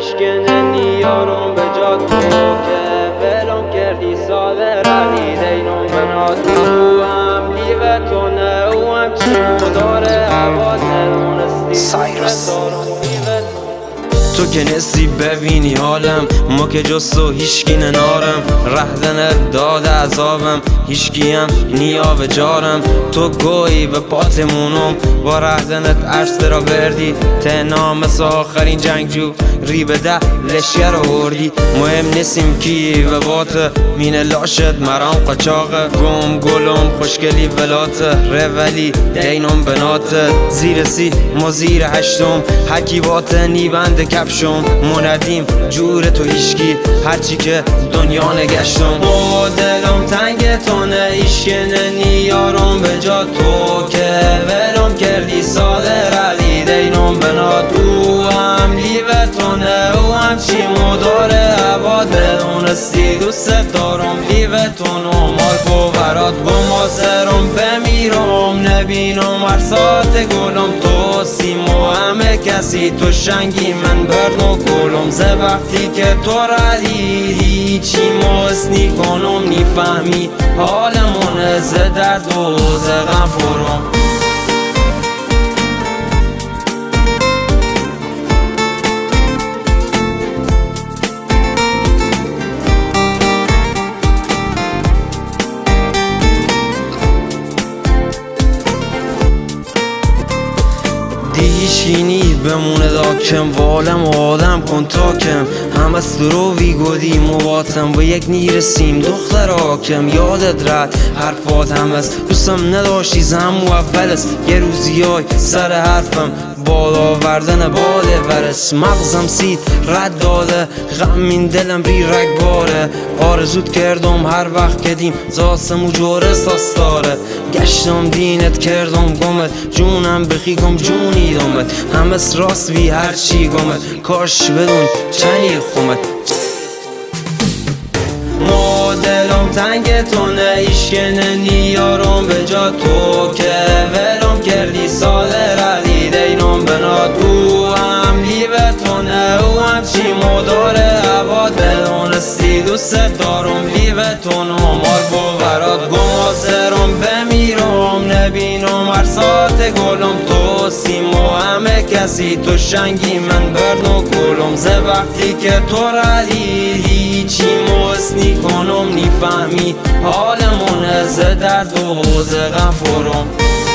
اشکنه نیارم به جا تو که ولم کردی ساده رلی دینم بنا تو هم لیوه تو نه و هم چی داره عباد ندونستی تو که نسی ببینی حالم ما که جز تو هیشکی ننارم رهدنت داد عذابم هیشکی هم نیاو جارم تو گویی به پاتمونم با رهدنت عرصه را بردی تنام سا آخرین جنگجو ری به ده لشگر آوردی مهم نیستیم کی و بات مین لاشت مرام قچاقه گم گلم خوشگلی ولات رولی دینم بنات زیر سی ما زیر هشتم حکی بات نیبند کفشم مندیم جور تو هیشکی هرچی که دنیا نگشتم با دلم تنگ تو نه ایشکنه نیارم به جا تو که ولم کردی ساده رلی دینم بنا تو هم لیوه تو نه و هم چی مداره عباد بدونستی دوست دارم لیوه تو نمال کو برات بمازرم بمیرم نبینم هر ساعت گلم تو سیمو همه کسی تو شنگی من برنو گلم زه وقتی که تو ردیدی چی ماسنی کنم نیفهمی حالمون زه درد و زه غم پرم دیشینی بمونه داکم والم و آدم کن تاکم هم از درو ویگودی مواتم و یک نیرسیم دختر آکم یادت رد حرفات هم از دوستم نداشتی زمو اول است یه روزی های سر حرفم بالا وردن باله ورس مغزم سید رد داده غمین دلم ری رگ باره آرزوت کردم هر وقت کدیم زاسم و جوره ساستاره گشتم دینت کردم گمت جونم بخیگم جونی دامت همس راست وی هر چی گمت کاش بدون چنی خومت ما دلم تنگ تو نه ایشکنه نیارم به جا تو که ولم کردی ساده رلی دینم بنا تو هم لیوه تو نه و هم چی مداره عباد بدونستی دوست دارم لیوه تو نمال باورات گمازرم بمیرم نبینم هر ساعت گلم تو سیمو همه کسی تو شنگی من برنو گلم زه وقتی که تو ردیدی چی ماسنی کنم نیفهمی حالمون زه درد و زه غم پرم